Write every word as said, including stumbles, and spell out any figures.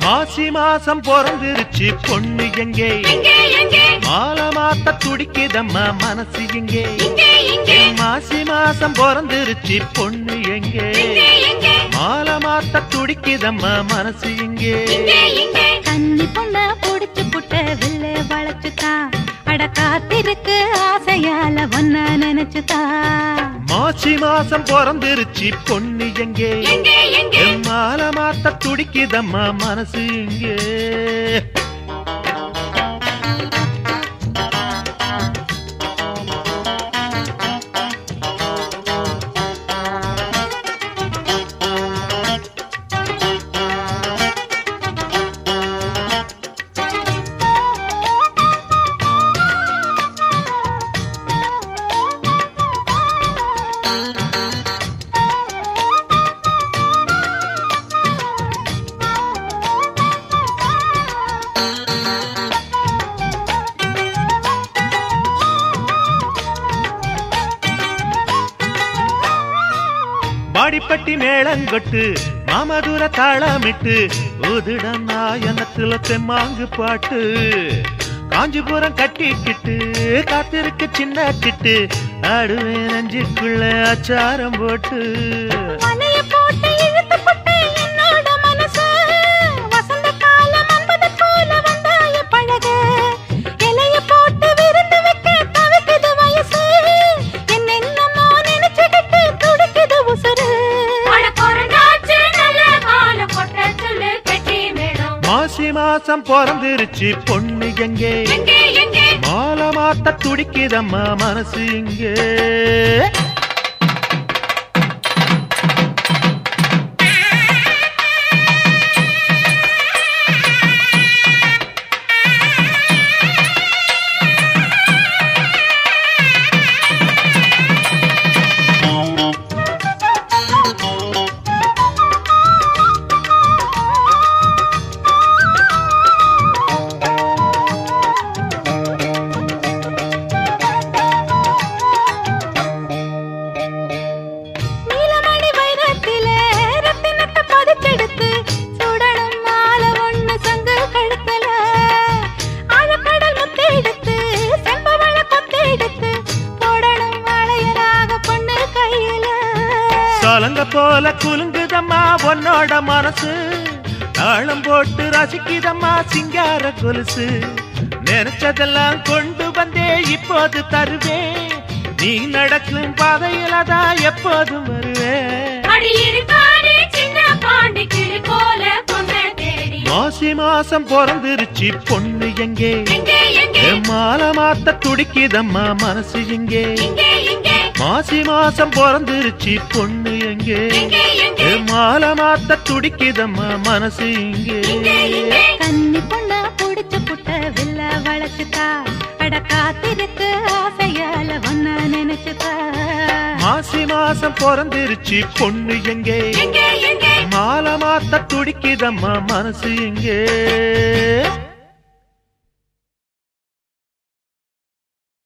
மாசி மாசம் பிறந்திருச்சு பொண்ணு எங்கே மாலை மாத்த துடிக்குதம்மா மனசு எங்கே மாசி மாசம் பிறந்திருச்சு பொண்ணு எங்கே மாலை மாத்த துடிக்குதம்மா மனசு எங்கே கன்னி பொண்ண புடிச்சு புட்ட வில்ல வளைச்சுதான் அட காத்திருக்கு ஆசையால ஒன்ன நினைச்சுதா மாசி மாசம் பிறந்திருச்சு பொண்ணு எங்கே மாலை மாத்த துடிக்குதம்மா மனசு எங்கே பாடிப்பட்டி மேளங்கொட்டு மாமதுர தாளமிட்டு ஊதுட நாயனத்துல தெம்மாங்கு பாட்டு காஞ்சிபுரம் கட்டிக்கிட்டு காத்திருக்கு சின்ன கிட்டு ஆடுவேன் நஞ்சுக்குள்ள அச்சாரம் போட்டு மாசி மாசம் பிறந்திருச்சு பொண்ணு எங்கே மாலை மாத்த துடிக்குதம்மா மனசு எங்கே கலங்க போல குலுங்குதம்மா உன்னோட மனசு தாளம் போட்டு ரசிக்குதம்மா சிங்கார கொலுசு நினைச்சதெல்லாம் கொண்டு வந்தே இப்போது தருவேன் நீ நடக்கும் பாதையில தான் எப்போதும் வருவேன் மாசி மாசம் பிறந்திருச்சு பொண்ணு எங்கே மாலை மாத்த துடிக்குதம்மா மனசு எங்கே மாசி மாசம் பிறந்திருச்சு பொண்ணு எங்கே மாலை மாத்த துடிக்குதம்மா மனசு இங்கே கன்னி பொண்ண புடிச்சு புட்ட வில்ல வளைச்சுதா அட காத்திருக்கு ஆசையால ஒன்ன நினைச்சுதா மாசி மாசம் பிறந்திருச்சு பொண்ணு எங்கே மாலை மாத்த துடிக்குதம்மா மனசு எங்கே